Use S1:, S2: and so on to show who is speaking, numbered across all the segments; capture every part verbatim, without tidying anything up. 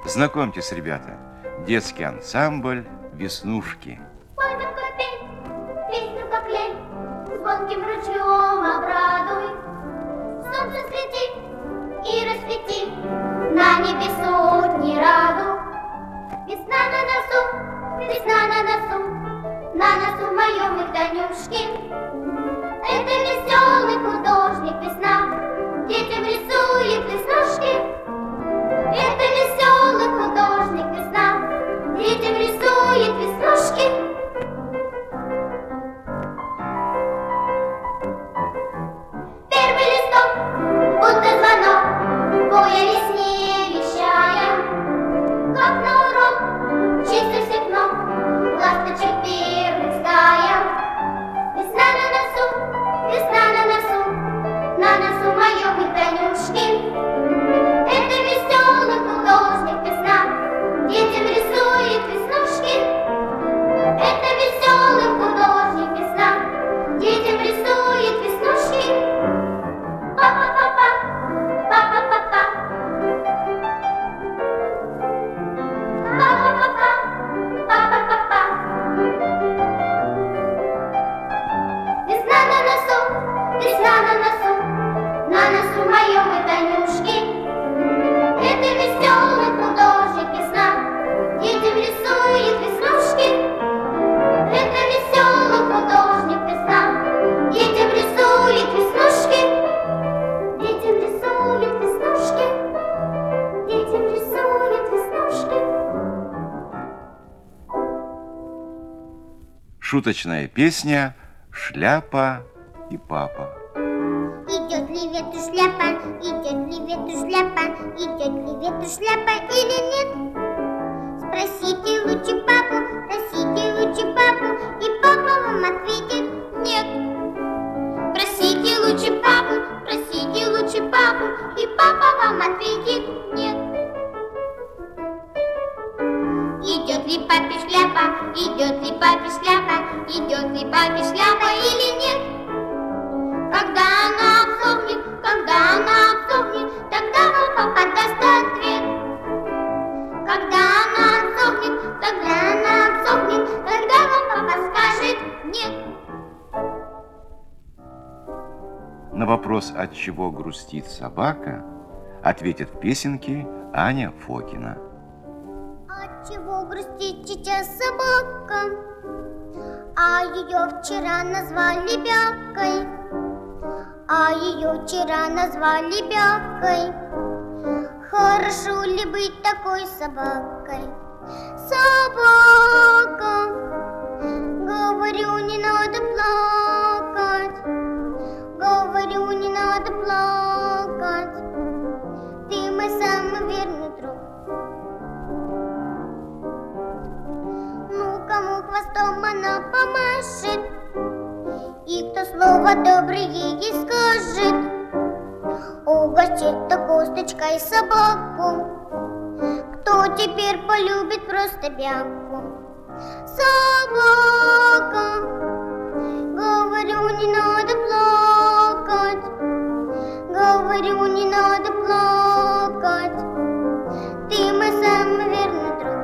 S1: Знакомьтесь, ребята, детский ансамбль «Веснушки».
S2: Спой нам капель, песню как лень, звонким ручьем обрадуй. Солнце свети и расцвети на небе сотни радуг. Весна на носу, весна на носу, на носу моем и Танюшки. Это веселый художник весна, детям рисует веснушки. Это веселый художник весна, детям рисует веснушки. Первый листок, будто звонок, боя весне вещая. Как на урок, чисто всех ног, ласточек первых стая. Весна на носу, весна на носу, на носу моем и Танюшки. Это веселый художник весна, детям рисует веснушки. Это веселый художник весна, детям рисует веснушки. Па-па-па-па, па-па-па-па, па-па-па-па, па-па-па-па. Весна на носу, весна на носу, на носу моем и Танюшки. Это веселый художник весна, детям рисует веснушки. Это веселый художник весна, детям рисует веснушки. Детям рисует веснушки, детям рисует веснушки.
S1: Шуточная песня «Шляпа и папа».
S2: Идет ли в эту шляпа, идет ли в эту шляпа, идет ли в эту шляпа или нет? Спросите лучше папу, спросите лучше папу, и папа вам ответит нет. Просите лучше папу, просите лучше папу, и папа вам ответит нет. Идет ли папе шляпа, идет ли папе шляпа, идет ли папе шляпа или нет? Когда она обсохнет, когда она обсохнет, тогда вам папа даст ответ. Когда она обсохнет, когда она обсохнет, тогда вам папа скажет нет.
S1: На вопрос, от чего грустит собака, ответит в песенке Аня Фокина.
S2: От чего грустит сейчас собака? А ее вчера назвали Бякой. А ее вчера назвали Бякой. Хорошо ли быть такой собакой? Собака, говорю, не надо плакать. Говорю, не надо плакать. Ты мой самый верный друг. Ну, кому хвостом она помашет, и кто слово доброе ей скажет, угостит-то косточкой собаку. Кто теперь полюбит просто Бяку? Собака, говорю, не надо плакать. Говорю, не надо плакать. Ты мой самый верный друг.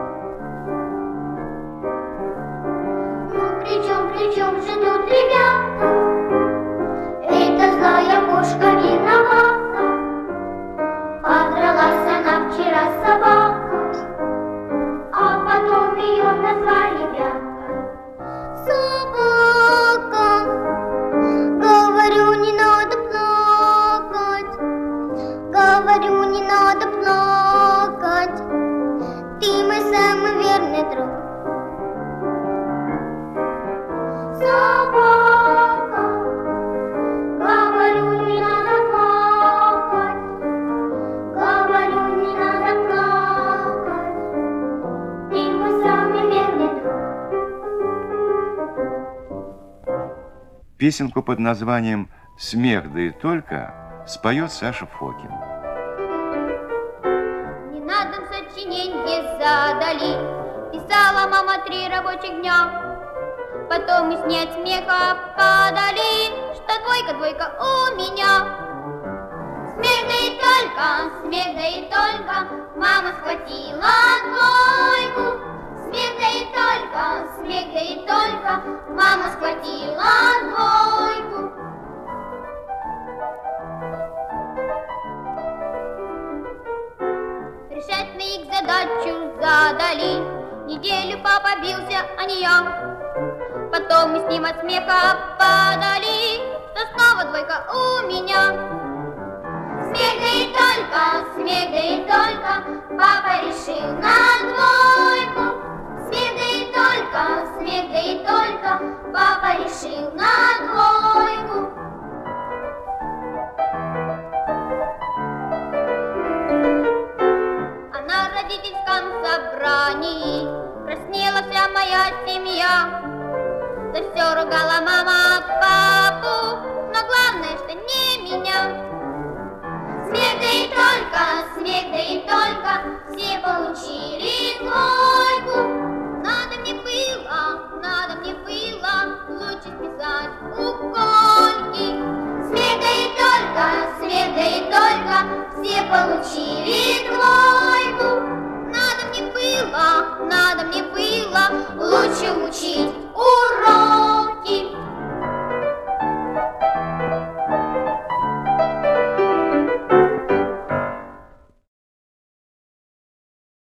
S2: Ну, причем, причем же тут ребята? Это злая кошка виновата. Подралась она вчера с собакой, а потом ее назвали Бякой. Собака, говорю, не надо плакать. Говорю, не надо плакать. Ты мой самый верный друг. Собака, говорю, не надо плакать. Говорю, не надо плакать. Ты мой самый верный друг.
S1: Песенку под названием «Смех, да и только» споет Саша Фокин.
S2: Не надо сочиненье задали, писала мама три рабочих дня. Потом мы с ней от смеха подали, что двойка, двойка у меня. Смех да и только, смех да и только, мама схватила двойку. Смех да и только, смех да и только, мама схватила двойку. Решать на их задачу задали, неделю папа бился о нее. Потом мы с ним от смеха падали, что снова двойка у меня. Смех да и только, смех да и только, папа решил на двойку. Смех да и только, смех да и только, папа решил на двойку. А на родительском собрании краснела вся моя семья. Да все ругала мама папу, но главное, что не меня. Смех да и только, смех да и только, все получили двойку.